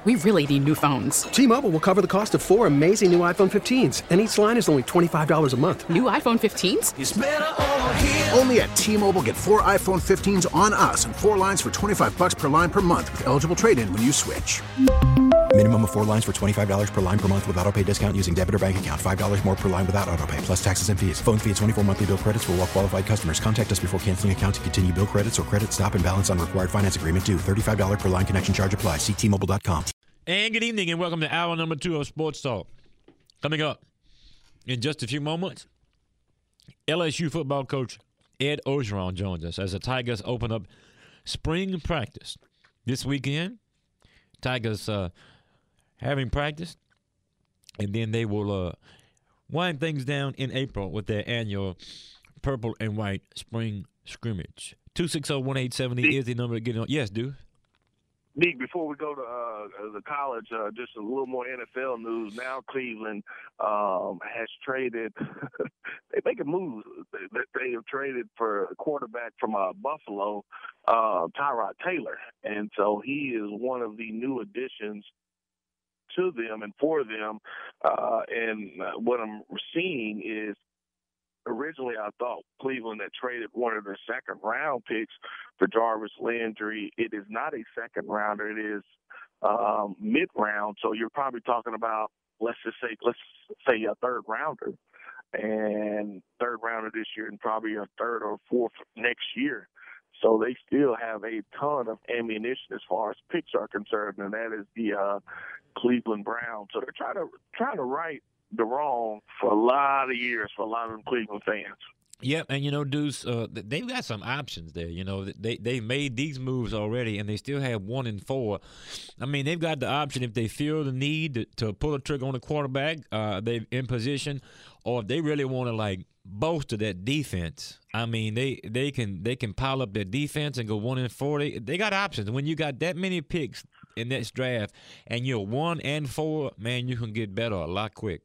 We really need new phones. T-Mobile will cover the cost of 4 amazing new iPhone 15s, and each line is only $25 a month. New iPhone 15s? It's better over here. Only at T-Mobile, get 4 iPhone 15s on us and 4 lines for $25 per line per month with eligible trade-in when you switch. Minimum of 4 lines for $25 per line per month with autopay discount using debit or bank account. $5 more per line without autopay, plus taxes and fees. Phone fee at 24 monthly bill credits for well-qualified customers. Contact us before canceling account to continue bill credits or credit stop and balance on required finance agreement due. $35 per line connection charge applies. See T-Mobile.com. And good evening and welcome to hour number 2 of Sports Talk. Coming up in just a few moments, LSU football coach Ed Orgeron joins us as the Tigers open up spring practice this weekend. Tigers having practice, and then they will wind things down in April with their annual purple and white spring scrimmage. 260-1870 is the number to get on. Yes, dude. Nick, before we go to the college, just a little more NFL news. Now Cleveland has traded – they're making moves. They have traded for a quarterback from Buffalo, Tyrod Taylor. And so he is one of the new additions to them and for them. And what I'm seeing is originally I thought Cleveland had traded one of their second-round picks for Jarvis Landry. It is not a second-rounder. It is mid-round. So you're probably talking about, let's say a third-rounder. And third-rounder this year and probably a third or fourth next year. So they still have a ton of ammunition as far as picks are concerned, and that is the Cleveland Browns. So they're trying to right the wrong for a lot of years for a lot of them Cleveland fans. Yep, and Deuce, they've got some options there. They've made these moves already, and they still have 1 and 4. I mean, they've got the option if they feel the need to pull a trigger on the quarterback, they're in position, or if they really want to bolster that defense. I mean, they can pile up their defense and go 1 and 4. They got options. When you got that many picks in this draft, and you're 1 and 4, man, you can get better a lot quick.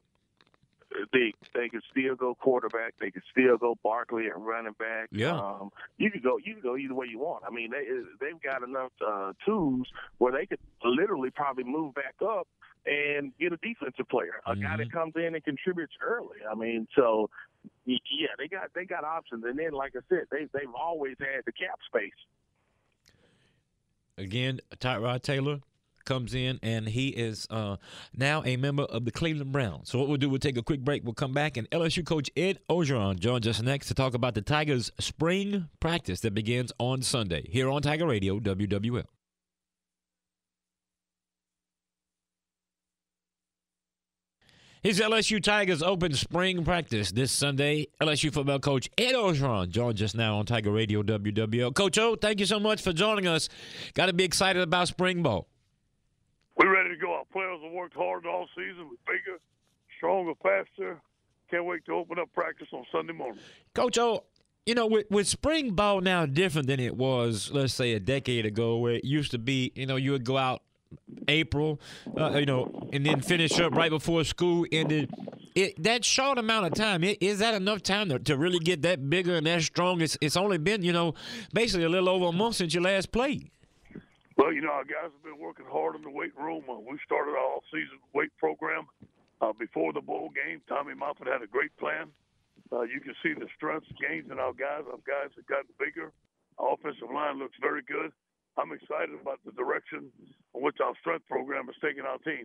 They can still go quarterback. They can still go Barkley at running back. Yeah. You can go either way you want. I mean, they've got enough tools where they could literally probably move back up and get a defensive player, a guy that comes in and contributes early. I mean, so yeah, they got options. And then, like I said, they've always had the cap space. Again, Tyrod Taylor comes in, and he is now a member of the Cleveland Browns. So what we'll do, we'll take a quick break. We'll come back, and LSU coach Ed Orgeron joins us next to talk about the Tigers' spring practice that begins on Sunday here on Tiger Radio, WWL. His LSU Tigers open spring practice this Sunday. LSU football coach Ed Orgeron joins us now on Tiger Radio, WWL. Coach O, thank you so much for joining us. Got to be excited about spring ball. We're ready to go. Our players have worked hard all season. We're bigger, stronger, faster. Can't wait to open up practice on Sunday morning. Coach O, with spring ball now different than it was, let's say, a decade ago, where it used to be, you would go out April, and then finish up right before school ended. That short amount of time, is that enough time to really get that bigger and that strong? It's only been, basically a little over a month since you last played. Well, our guys have been working hard in the weight room. We started our all-season weight program before the bowl game. Tommy Moffitt had a great plan. You can see the strengths gains in our guys. Our guys have gotten bigger. Our offensive line looks very good. I'm excited about the direction in which our strength program is taking our team.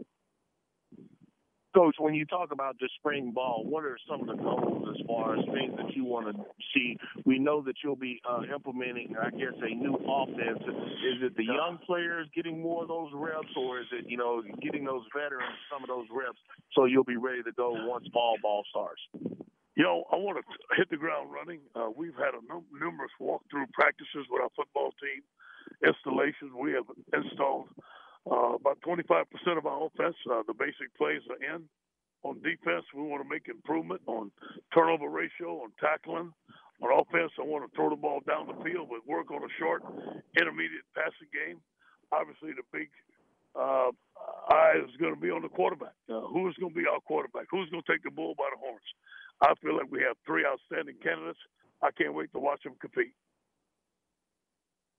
Coach, when you talk about the spring ball, what are some of the goals as far as things that you want to see? We know that you'll be implementing, I guess, a new offense. Is it the young players getting more of those reps, or is it, getting those veterans some of those reps so you'll be ready to go once fall ball starts? I want to hit the ground running. We've had numerous walkthrough practices with our football team, installations. We have installed about 25% of our offense. The basic plays are in. On defense, we want to make improvement on turnover ratio, on tackling. On offense, I want to throw the ball down the field, but work on a short, intermediate passing game. Obviously, the big eye is going to be on the quarterback. Who is going to be our quarterback? Who's going to take the bull by the horns? I feel like we have 3 outstanding candidates. I can't wait to watch them compete.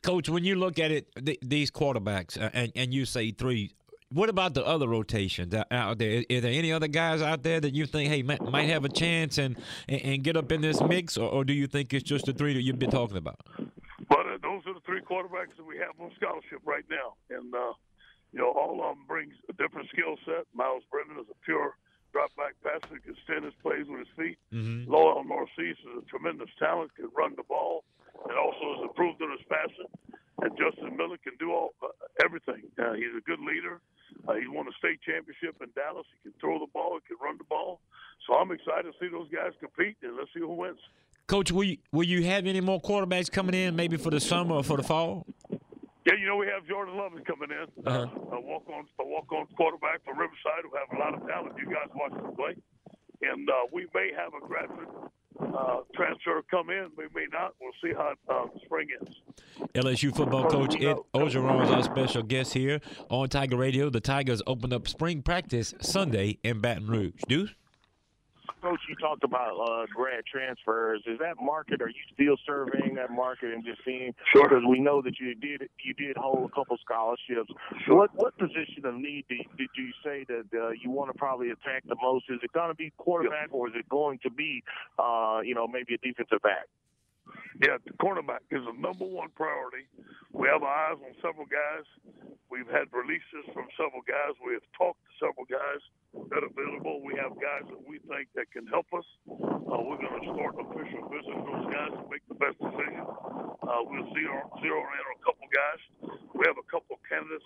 Coach, when you look at it, these quarterbacks, and you say three, what about the other rotations out there? Is there any other guys out there that you think, hey, might have a chance and get up in this mix, or do you think it's just the three that you've been talking about? But those are the three quarterbacks that we have on scholarship right now. And, all of them brings a different skill set. Miles Brennan is a pure drop-back passer, can extend his plays with his feet. Mm-hmm. Lowell Northeast is a tremendous talent, can run the ball, and also has improved in his passing. And Justin Miller can do everything. He's a good leader. He won a state championship in Dallas. He can throw the ball. He can run the ball. So I'm excited to see those guys compete, and let's see who wins. Coach, will you have any more quarterbacks coming in maybe for the summer or for the fall? Yeah, we have Jordan Lovett coming in, a walk-on quarterback from Riverside who have a lot of talent. You guys watch him play. And we may have a graduate transfer come in. We may not. We'll see how spring ends. LSU football coach Ed Orgeron is our special guest here on Tiger Radio. The Tigers open up spring practice Sunday in Baton Rouge. Deuce? Coach, you talked about grad transfers. Is that market? Are you still surveying that market and just seeing? Sure. Because we know that you did hold a couple scholarships. Sure. What position of need did you say that you want to probably attack the most? Is it going to be quarterback, or is it going to be, maybe a defensive back? Yeah, the cornerback is the number one priority. We have our eyes on several guys. We've had releases from several guys. We have talked to several guys that are available. We have guys that we think that can help us. We're going to start official visiting those guys and make the best decision. We'll zero in on a couple guys. We have a couple candidates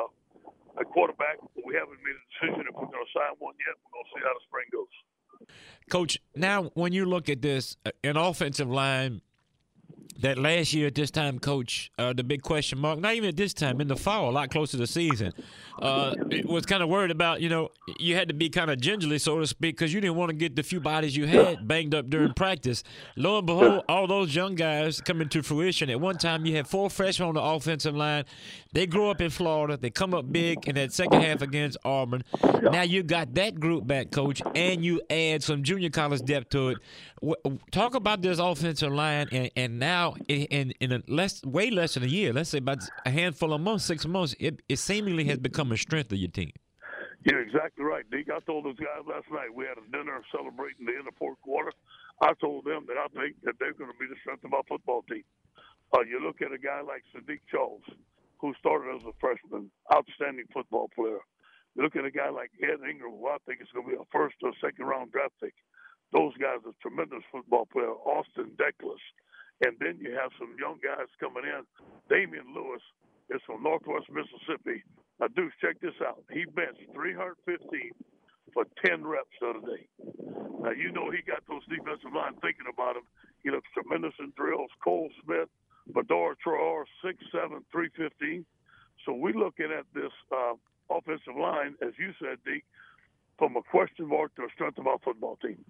at quarterback, but we haven't made a decision if we're going to sign one yet. We're going to see how the spring goes. Coach, now when you look at this, an offensive line that last year at this time, Coach, the big question mark, not even at this time, in the fall, a lot closer to the season, it was kind of worried about, you had to be kind of gingerly, so to speak, because you didn't want to get the few bodies you had banged up during practice. Lo and behold, all those young guys coming to fruition. At one time, you had 4 freshmen on the offensive line. They grew up in Florida. They come up big in that second half against Auburn. Now you got that group back, Coach, and you add some junior college depth to it. Talk about this offensive line, and now in way less than a year, let's say about a handful of months, 6 months, it seemingly has become a strength of your team. You're exactly right, Deke. I told those guys last night, we had a dinner celebrating the end of fourth quarter. I told them that I think that they're going to be the strength of our football team. You look at a guy like Sadiq Charles, who started as a freshman, outstanding football player. You look at a guy like Ed Ingram, who I think is going to be a first or second round draft pick. Those guys are tremendous football player. Austin Deckless. And then you have some young guys coming in. Damian Lewis is from Northwest Mississippi. Now, Deuce, check this out. He benched 315 for 10 reps the other day. Now, he got those defensive line thinking about him. He looks tremendous in drills. Cole Smith, Bador Traore, 6'7", 315. So we're looking at this offensive line, as you said, Deke, from a question mark to a strength of our football team.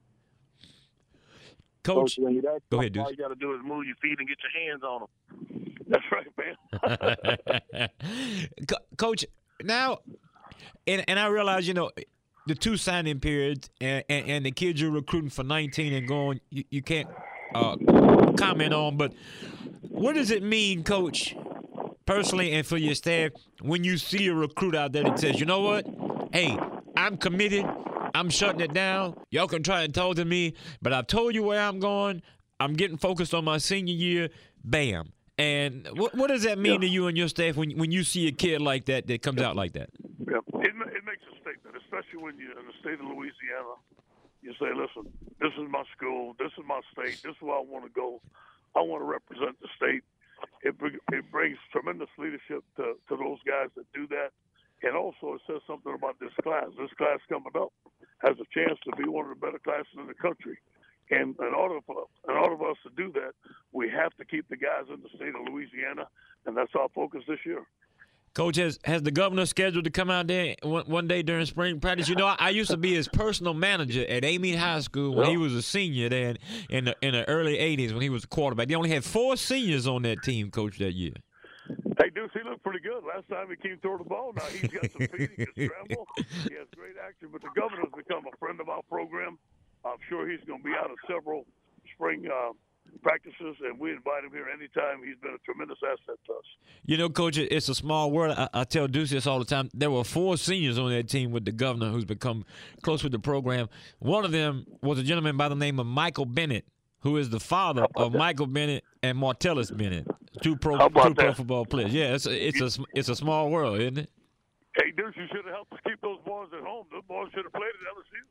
Coach, when you're that, go ahead, Deuce. All you got to do is move your feet and get your hands on them. That's right, man. Coach, now, and I realize, the 2 signing periods and the kids you're recruiting for 19 and going, you can't comment on, but what does it mean, Coach, personally and for your staff, when you see a recruit out there that says, you know what, hey, I'm committed, I'm shutting it down. Y'all can try and talk to me, but I've told you where I'm going. I'm getting focused on my senior year. Bam. And what does that mean to you and your staff when you see a kid like that comes out like that? Yeah, it makes a statement, especially when you're in the state of Louisiana. You say, listen, this is my school. This is my state. This is where I want to go. I want to represent the state. It brings tremendous leadership to those guys that do that. And also it says something about this class. This class coming up has a chance to be one of the better classes in the country. And in order for us to do that, we have to keep the guys in the state of Louisiana, and that's our focus this year. Coach, has the governor scheduled to come out there one day during spring practice? I used to be his personal manager at Amite High School when he was a senior there in the early 80s when he was a quarterback. They only had 4 seniors on that team, Coach, that year. Hey, Deuce, he looked pretty good. Last time he came toward the ball. Now he's got some feet. He can scramble. He has great action. But the governor's become a friend of our program. I'm sure he's going to be out of several spring practices, and we invite him here anytime. He's been a tremendous asset to us. You know, Coach, it's a small world. I tell Deuce this all the time. There were 4 seniors on that team with the governor who's become close with the program. One of them was a gentleman by the name of Michael Bennett, who is the father of Michael Bennett and Martellus Bennett, two pro football players. Yeah, it's a small world, isn't it? Hey, Deuce, you should have helped us keep those boys at home. Those boys should have played at LSU.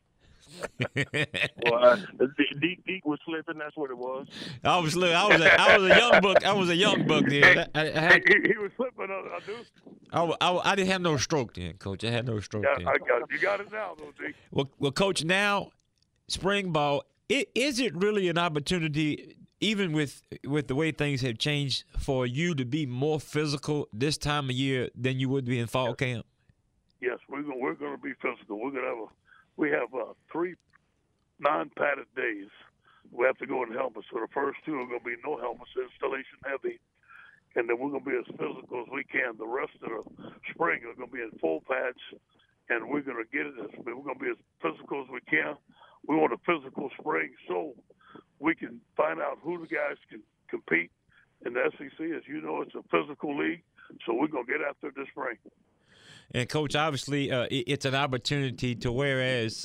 Well, Deke was slipping. That's what it was. I was a young buck. I was a young buck then. He was slipping. I do. I didn't have no stroke then, Coach. I had no stroke then. I got it. You got it now, though, Deke. Well, Coach, now spring ball. Is it really an opportunity, even with the way things have changed, for you to be more physical this time of year than you would be in fall camp? Yes, we're going to be physical. We have 3 non-padded days. We have to go in helmets. So the first 2 are going to be no helmets, installation heavy, and then we're going to be as physical as we can. The rest of the spring are going to be in full pads, and we're going to get it. We're going to be as physical as we can. We want a physical spring so we can find out who the guys can compete in the SEC. As you know, it's a physical league, so we're going to get after it this spring. And, Coach, obviously it's an opportunity to, whereas,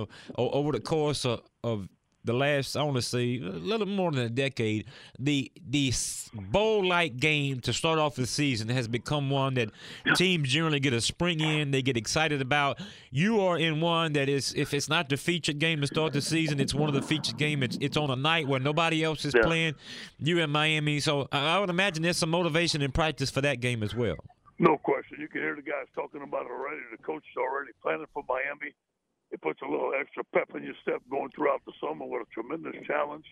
over the course of the last, I want to say, a little more than a decade, the bowl-like game to start off the season has become one that teams generally get a spring in, they get excited about. You are in one that is, if it's not the featured game to start the season, it's one of the featured games. It's on a night where nobody else is playing. You in Miami. So I would imagine there's some motivation in practice for that game as well. No question. You can hear the guys talking about it already. The coach is already planning for Miami. It puts a little extra pep in your step going throughout the summer with a tremendous challenge.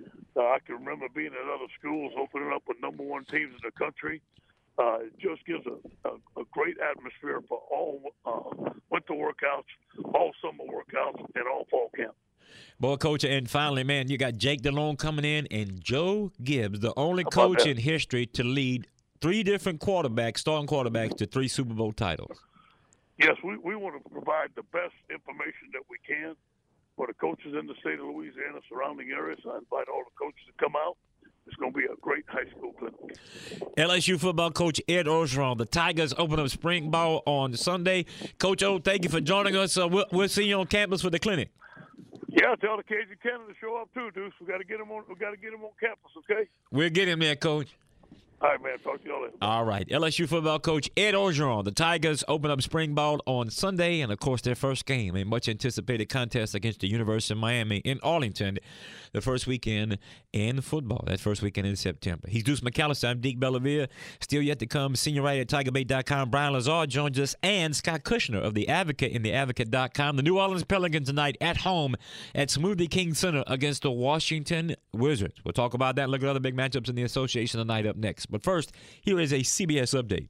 I can remember being at other schools, opening up with number 1 teams in the country. It just gives a great atmosphere for all winter workouts, all summer workouts, and all fall camp. Boy, Coach, and finally, man, you got Jake Delhomme coming in and Joe Gibbs, the only coach in history to lead 3 different starting quarterbacks to 3 Super Bowl titles. Yes, we want to provide the best information that we can for the coaches in the state of Louisiana, surrounding areas. I invite all the coaches to come out. It's going to be a great high school clinic. LSU football coach Ed Orgeron. The Tigers open up spring ball on Sunday. Coach O, thank you for joining us. We'll see you on campus for the clinic. Yeah, tell the Cajun Cannon to show up too, Deuce. We got to get him on. We got to get him on campus, okay? We'll get him there, Coach. All right, man. Talk to y'all later. All right. LSU football coach Ed Orgeron. The Tigers open up spring ball on Sunday, and, of course, their first game, a much-anticipated contest against the University of Miami in Arlington, the first weekend in football, that first weekend in September. He's Deuce McAllister. I'm Deke Bellavia. Still yet to come, senior writer at TigerBait.com, Brian Lazar joins us, and Scott Kushner of The Advocate in TheAdvocate.com. The New Orleans Pelicans tonight at home at Smoothie King Center against the Washington Wizards. We'll talk about that and look at other big matchups in the association tonight up next. But first, here is a CBS update.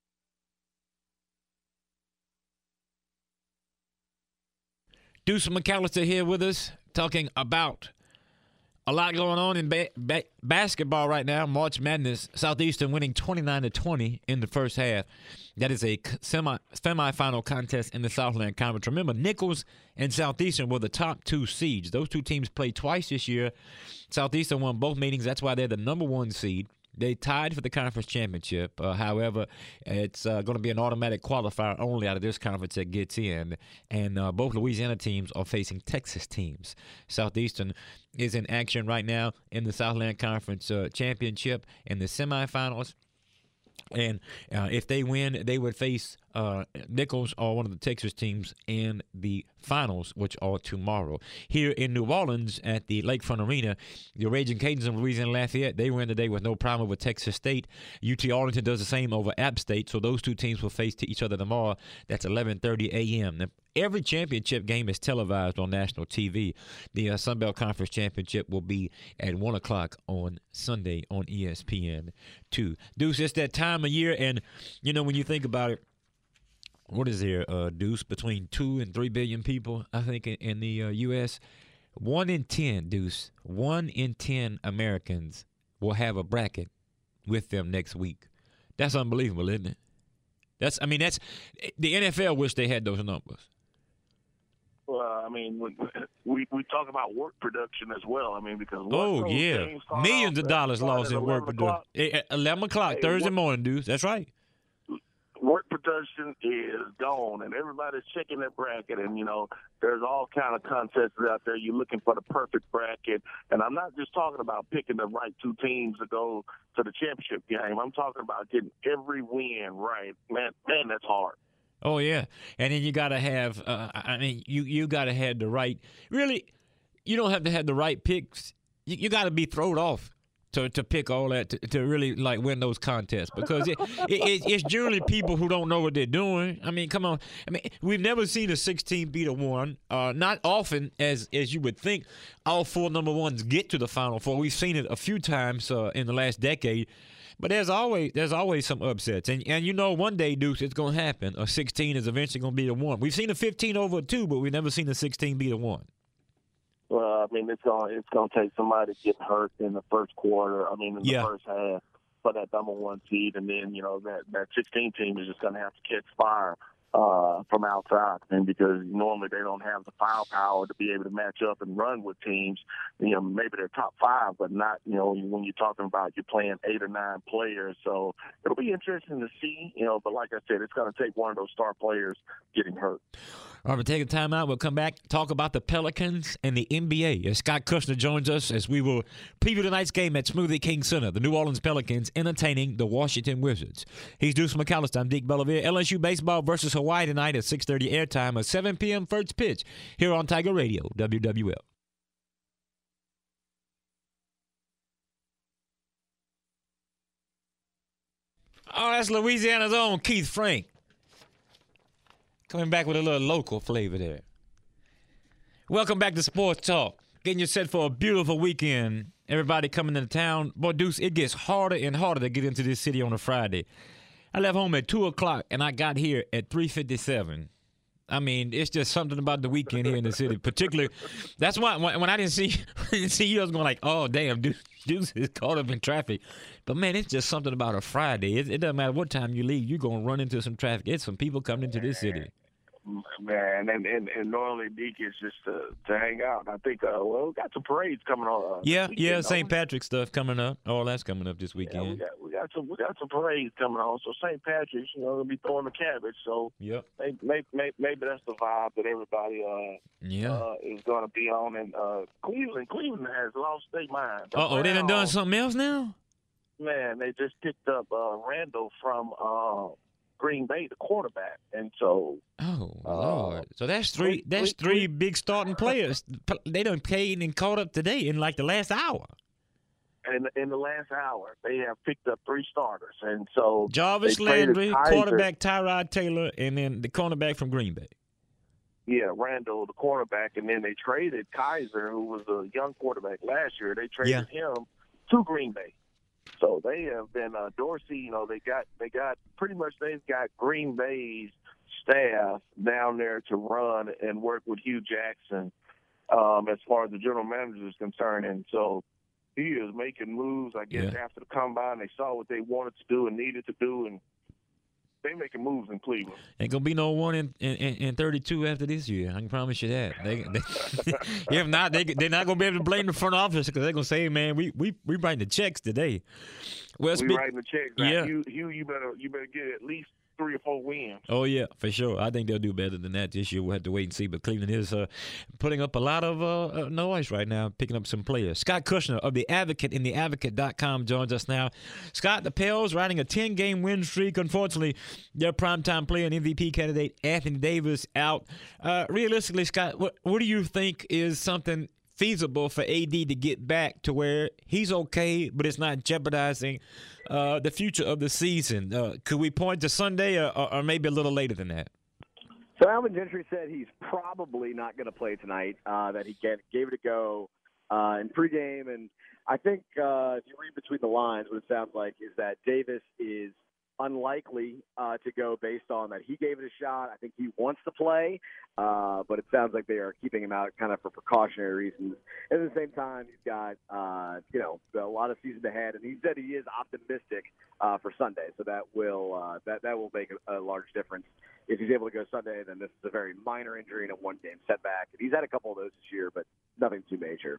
Deuce McAllister here with us, talking about a lot going on in basketball right now. March Madness, Southeastern winning 29-20 in the first half. That is a semifinal contest in the Southland Conference. Remember, Nichols and Southeastern were the top 2 seeds. Those 2 teams played twice this year. Southeastern won both meetings. That's why they're the number 1 seed. They tied for the conference championship. However, it's going to be an automatic qualifier only out of this conference that gets in. And both Louisiana teams are facing Texas teams. Southeastern is in action right now in the Southland Conference championship in the semifinals. And if they win, they would face Nichols or one of the Texas teams in the finals, which are tomorrow. Here in New Orleans at the Lakefront Arena, the Raging Cajuns of Louisiana Lafayette, they win today with no problem with Texas State. UT Arlington does the same over App State, so those 2 teams will face each other tomorrow. That's 11:30 a.m. Now, every championship game is televised on national TV. The Sunbelt Conference Championship will be at 1 o'clock on Sunday on ESPN2. Deuce, it's that time of year, and, when you think about it, what is there, Deuce, between 2 and 3 billion people, I think, in the U.S.? 1 in 10, Deuce, 1 in 10 Americans will have a bracket with them next week. That's unbelievable, isn't it? That's the NFL wish they had those numbers. Well, Well, I mean, we talk about work production as well. I mean, because millions of dollars lost in work production. 11 o'clock Thursday morning, dudes. That's right. Work production is gone, and everybody's checking their bracket. And there's all kind of contests out there. You're looking for the perfect bracket, and I'm not just talking about picking the right two teams to go to the championship game. I'm talking about getting every win right. Man, that's hard. Oh yeah, and then you got to have. You got to have the right. Really, you don't have to have the right picks. You got to be thrown off to pick all that to really win those contests, because it's generally people who don't know what they're doing. I mean, come on. I mean, we've never seen a 16 beat a 1. Not often as you would think. All 4 number 1s get to the Final Four. We've seen it a few times in the last decade. But there's always some upsets. And one day, Deuce, it's going to happen. A 16 is eventually going to beat a 1. We've seen a 15 over a 2, but we've never seen a 16 beat a 1. Well, I mean, it's going to take somebody getting hurt in the first quarter. I mean, in the first half for that number 1 seed. And then, that 16 team is just going to have to catch fire from outside, and because normally they don't have the firepower to be able to match up and run with teams. Maybe they're top 5, but not. When you're talking about you're playing 8 or 9 players, so it'll be interesting to see. But like I said, it's going to take one of those star players getting hurt. All right, we'll take a time out. We'll come back, talk about the Pelicans and the NBA. As Scott Kushner joins us as we will preview tonight's game at Smoothie King Center. The New Orleans Pelicans entertaining the Washington Wizards. He's Deuce McAllister. I'm Deke Bellavere. LSU baseball versus Hawaii tonight at 6:30 airtime, a 7 p.m. first pitch here on Tiger Radio, WWL. Oh, that's Louisiana's own Keith Frank. Coming back with a little local flavor there. Welcome back to Sports Talk. Getting you set for a beautiful weekend. Everybody coming into town. Boy, Deuce, it gets harder and harder to get into this city on a Friday. I left home at 2 o'clock, and I got here at 3:57. I mean, it's just something about the weekend here in the city. Particularly, that's why when I didn't see you, I was going like, oh, damn, Deuce is caught up in traffic. But, man, it's just something about a Friday. It doesn't matter what time you leave. You're going to run into some traffic. It's some people coming into this city. Man, and normally Deke is just to hang out. I think we got some parades coming on. Yeah, St. Patrick's stuff coming up. All that's coming up this weekend. Yeah, we got some parades coming on. So St. Patrick's, gonna be throwing the cabbage. So yep. Maybe that's the vibe that everybody is gonna be on. And Cleveland has lost their mind. They done something else now? Man, they just picked up Randall from Green Bay, the quarterback, and so. Oh Lord! So that's three big starting players. They done paid and caught up today in like the last hour. And in the last hour, they have picked up 3 starters, and so Jarvis Landry, quarterback Tyrod Taylor, and then the cornerback from Green Bay. Yeah, Randall, the quarterback, and then they traded Kaiser, who was a young quarterback last year. They traded him to Green Bay. So they have been Dorsey. They've got Green Bay's staff down there to run and work with Hugh Jackson as far as the general manager is concerned. And so he is making moves. I guess after the combine, they saw what they wanted to do and needed to do, and they making moves in Cleveland. Ain't gonna be no 1 in 32 after this year. I can promise you that. If not, they're not gonna be able to blame the front office because they're gonna say, "Man, we writing the checks today." Well, we writing the checks. Yeah, you better get at least 3 or 4 wins. Oh yeah, for sure. I think they'll do better than that this year. We'll have to wait and see. But Cleveland is putting up a lot of noise right now, picking up some players. Scott Kushner of The Advocate in theadvocate.com joins us now. Scott, the Pels riding a 10-game win streak. Unfortunately, their primetime player and MVP candidate Anthony Davis out. Realistically, Scott, what do you think is something feasible for AD to get back to where he's okay, but it's not jeopardizing the future of the season? Could we point to Sunday or maybe a little later than that? So Alvin Gentry said he's probably not going to play tonight, that he gave it a go in pregame. And I think if you read between the lines, what it sounds like is that Davis is unlikely to go based on that he gave it a shot. I think he wants to play, but it sounds like they are keeping him out kind of for precautionary reasons. At the same time, he's got a lot of season ahead, and he said he is optimistic for Sunday, so that will make a large difference. If he's able to go Sunday, then this is a very minor injury and a one-game setback. And he's had a couple of those this year, but nothing too major.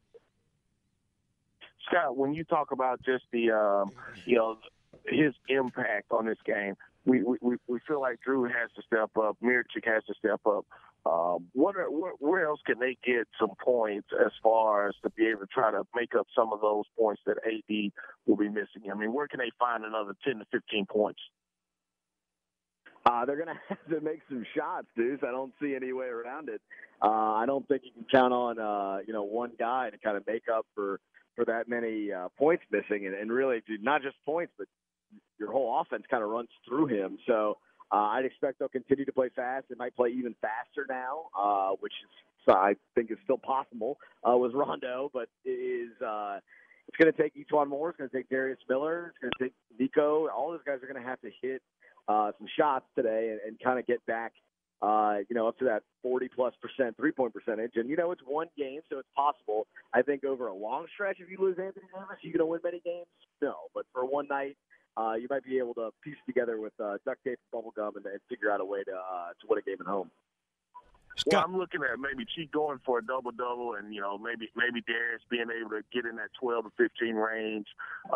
Scott, when you talk about just the his impact on this game, we feel like Drew has to step up, Miricic has to step up. Where else can they get some points as far as to be able to try to make up some of those points that AD will be missing? I mean, where can they find another 10 to 15 points? They're going to have to make some shots, Deuce. I don't see any way around it. I don't think you can count on one guy to kind of make up for that many points missing, and really not just points, but your whole offense kind of runs through him. So I'd expect they'll continue to play fast. They might play even faster now, which is, I think is still possible with Rondo, but it's going to take E'Twaun Moore. It's going to take Darius Miller. It's going to take Nico. All those guys are going to have to hit some shots today and kind of get back, up to that 40+% three-point percentage. And, it's one game, so it's possible. I think over a long stretch, if you lose Anthony Davis, are you going to win many games? No. But for one night, you might be able to piece together with duct tape and bubble gum and figure out a way to win a game at home. Well, I'm looking at maybe Cheat going for a double-double, and maybe Darius being able to get in that 12 to 15 range.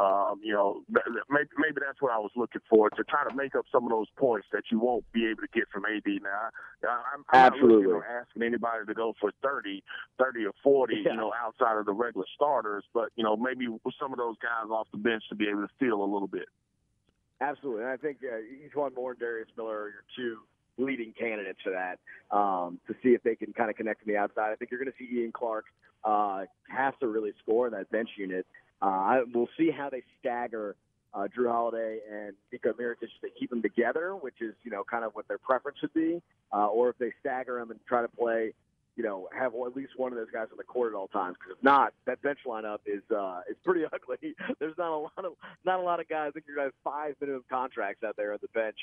Maybe that's what I was looking for, to try to make up some of those points that you won't be able to get from AD. Now, I'm absolutely not looking asking anybody to go for 30 or 40, outside of the regular starters, but maybe with some of those guys off the bench to be able to feel a little bit. Absolutely, and I think E'Twaun Moore and Darius Miller are your two leading candidates for that, to see if they can kind of connect from the outside. I think you're going to see Ian Clark have to really score in that bench unit. We'll see how they stagger Drew Holiday and Nico Miricic, if they keep them together, which is, kind of what their preference would be, or if they stagger them and try to play, have at least one of those guys on the court at all times. Because if not, that bench lineup is pretty ugly. There's not a lot of guys. I think you're going to have 5 minimum contracts out there on the bench.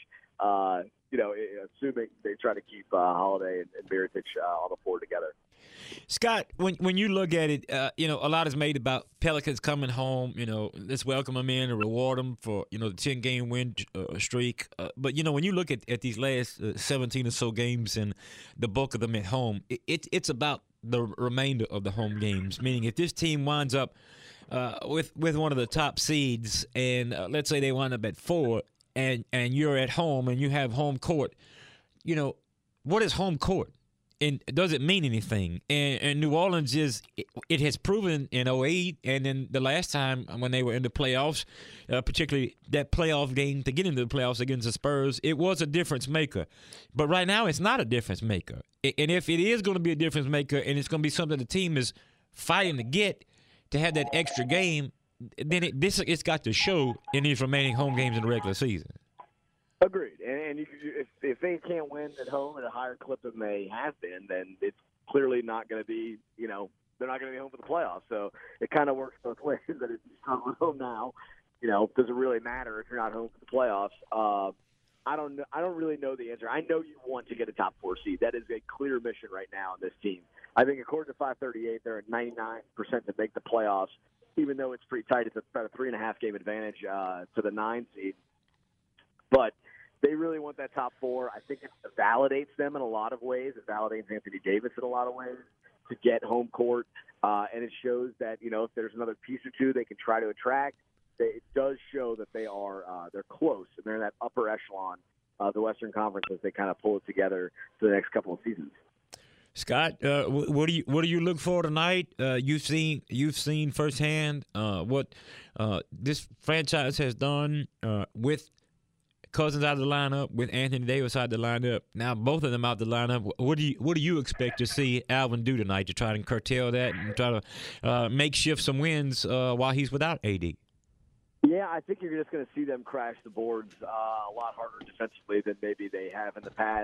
Assuming they try to keep Holiday and Miricic on the floor together. Scott, when you look at it, a lot is made about Pelicans coming home. Let's welcome them in and reward them for, the 10-game win streak. But, when you look at these last 17 or so games and the bulk of them at home, it's about the remainder of the home games. Meaning if this team winds up with one of the top seeds and let's say they wind up at 4 and you're at home and you have home court, what is home court? And does it mean anything? And New Orleans it has proven in 2008 and then the last time when they were in the playoffs, particularly that playoff game to get into the playoffs against the Spurs, it was a difference maker. But right now it's not a difference maker. And if it is going to be a difference maker and it's going to be something the team is fighting to get to have that extra game, then it's got to show in these remaining home games in the regular season. Agreed. And if they can't win at home at a higher clip than they have been, then it's clearly not going to be, they're not going to be home for the playoffs. So it kind of works both ways. That if you struggle at home now, does it really matter if you're not home for the playoffs? I don't really know the answer. I know you want to get a top 4 seed. That is a clear mission right now on this team. I think according to 538, they're at 99% to make the playoffs, even though it's pretty tight. It's about a 3.5 game advantage to the 9 seed. But they really want that top 4. I think it validates them in a lot of ways. It validates Anthony Davis in a lot of ways to get home court. And it shows that, if there's another piece or two they can try to attract, it does show that they're close and they're in that upper echelon of the Western Conference as they kind of pull it together for the next couple of seasons. Scott, what do you look for tonight? You've seen firsthand what this franchise has done with Cousins out of the lineup, with Anthony Davis out of the lineup. Now both of them out the lineup. What do you expect to see Alvin do tonight to try and curtail that and try to makeshift some wins while he's without AD? Yeah, I think you're just going to see them crash the boards a lot harder defensively than maybe they have in the past.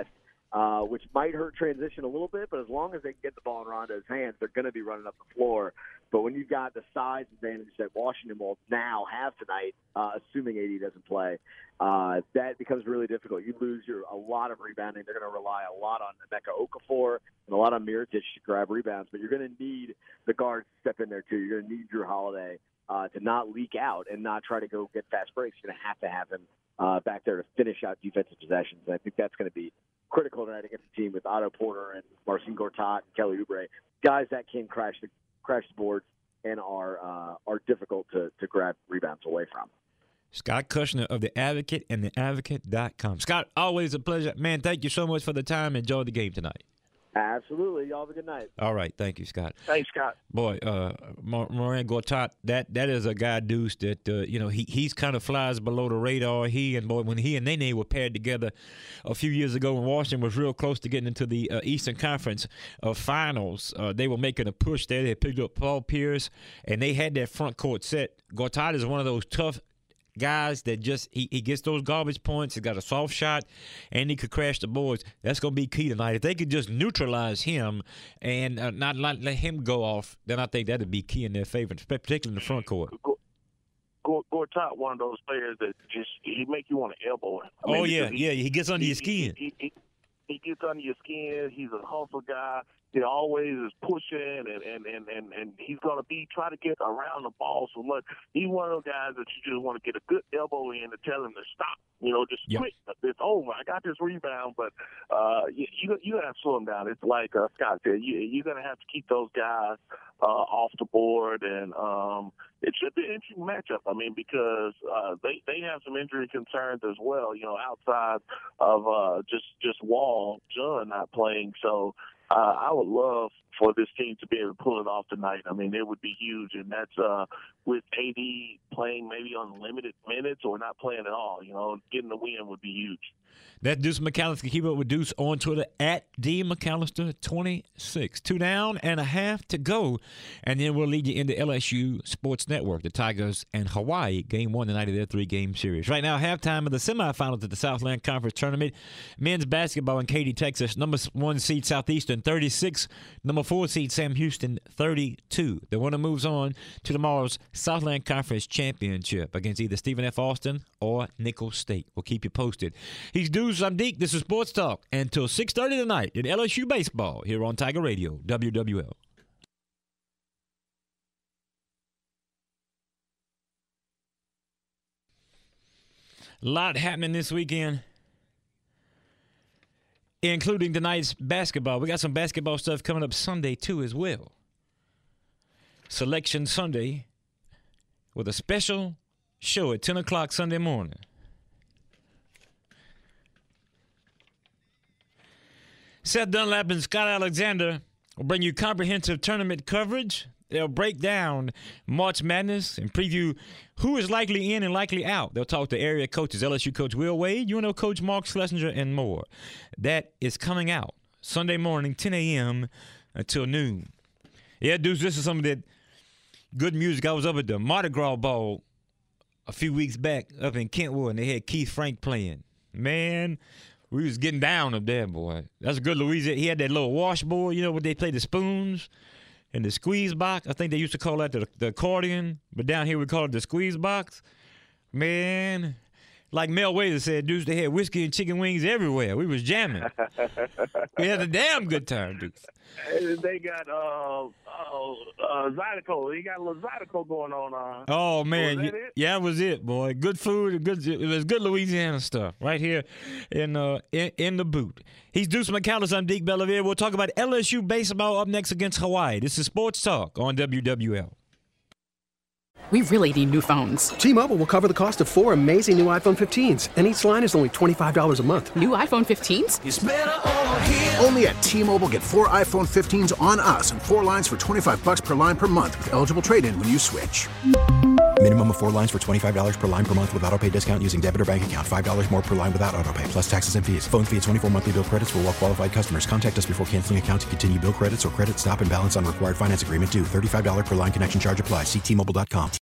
which might hurt transition a little bit, but as long as they can get the ball in Rondo's hands, they're going to be running up the floor. But when you've got the size advantage that Washington will now have tonight, assuming AD doesn't play, that becomes really difficult. You lose a lot of rebounding. They're going to rely a lot on Emeka Okafor and a lot on Mirotic to grab rebounds, but you're going to need the guards to step in there too. You're going to need Drew Holiday to not leak out and not try to go get fast breaks. You're going to have him back there to finish out defensive possessions. And I think that's going to be critical tonight against a team with Otto Porter and Marcin Gortat and Kelly Oubre, guys that can crash the boards and are difficult to grab rebounds away from. Scott Kushner of The Advocate and theadvocate.com. Scott, always a pleasure. Man, thank you so much for the time. Enjoy the game tonight. Absolutely. Y'all have a good night. All right. Thank you, Scott. Thanks, Scott. Boy, Marcin Gortat, that is a guy, Deuce, that, he's kind of flies below the radar. When he and Nene were paired together a few years ago when Washington was real close to getting into the Eastern Conference Finals, they were making a push there. They picked up Paul Pierce, and they had that front court set. Gortat is one of those tough guys that just he gets those garbage points. He's got a soft shot, and he could crash the boards. That's going to be key tonight. If they could just neutralize him and not let him go off, then I think that would be key in their favor, particularly in the front court. Gortat, one of those players that he make you want to elbow him. He gets under your skin. He gets under your skin. He's a hustle guy. He always is pushing, and he's going to try to get around the ball. So, look, he's one of those guys that you just want to get a good elbow in to tell him to stop. Quit. It's over. I got this rebound, but you have to slow him down. It's like Scott said, you're going to have to keep those guys off the board, and it should be an interesting matchup. I mean, because they have some injury concerns as well, outside of just Wall, John not playing. So I would love for this team to be able to pull it off tonight. I mean, it would be huge, and that's with AD playing maybe on limited minutes or not playing at all. Getting the win would be huge. That's Deuce McAllister. Keep up with Deuce on Twitter at DMcAllister26. 2 down and a half to go, and then we'll lead you into LSU Sports Network, the Tigers and Hawaii, game 1 tonight of their 3-game series. Right now, halftime of the semifinals of the Southland Conference Tournament. Men's basketball in Katy, Texas. Number 1 seed Southeastern, 36. Number 4 seed Sam Houston, 32. The winner moves on to tomorrow's Southland Conference Championship against either Stephen F. Austin or Nicholls State. We'll keep you posted. He's Deuce. I'm Deke. This is Sports Talk until 6:30 tonight in LSU baseball here on Tiger Radio, WWL. A lot happening this weekend, including tonight's basketball. We got some basketball stuff coming up Sunday, too, as well. Selection Sunday with a special show at 10 o'clock Sunday morning. Seth Dunlap and Scott Alexander will bring you comprehensive tournament coverage. They'll break down March Madness and preview who is likely in and likely out. They'll talk to area coaches, LSU coach Will Wade, UNO coach Mark Schlesinger, and more. That is coming out Sunday morning, 10 a.m. until noon. Yeah, dudes, this is some of that good music. I was up at the Mardi Gras Ball a few weeks back up in Kentwood, and they had Keith Frank playing. Man, we was getting down up there, boy. That's a good Louisiana. He had that little washboard, where they play the spoons and the squeeze box. I think they used to call that the accordion, but down here we call it the squeeze box. Man, like Mel Wazer said, dudes, they had whiskey and chicken wings everywhere. We was jamming. We had a damn good time, dudes. They got Zydeco. They got a little Zydeco going on. Oh, man. Was that it? Yeah, it was it, boy. Good food. It was good Louisiana stuff right here in the boot. He's Deuce McAllister. I'm Deke Bellavere. We'll talk about LSU baseball up next against Hawaii. This is Sports Talk on WWL. We really need new phones. T-Mobile will cover the cost of 4 amazing new iPhone 15s, and each line is only $25 a month. New iPhone 15s? It's better over here. Only at T-Mobile, get 4 iPhone 15s on us and 4 lines for $25 per line per month with eligible trade-in when you switch. Minimum of 4 lines for $25 per line per month with autopay discount using debit or bank account. $5 more per line without autopay, plus taxes and fees. Phone fee at 24 monthly bill credits for well-qualified customers. Contact us before canceling account to continue bill credits or credit stop and balance on required finance agreement due. $35 per line connection charge applies. See T-Mobile.com.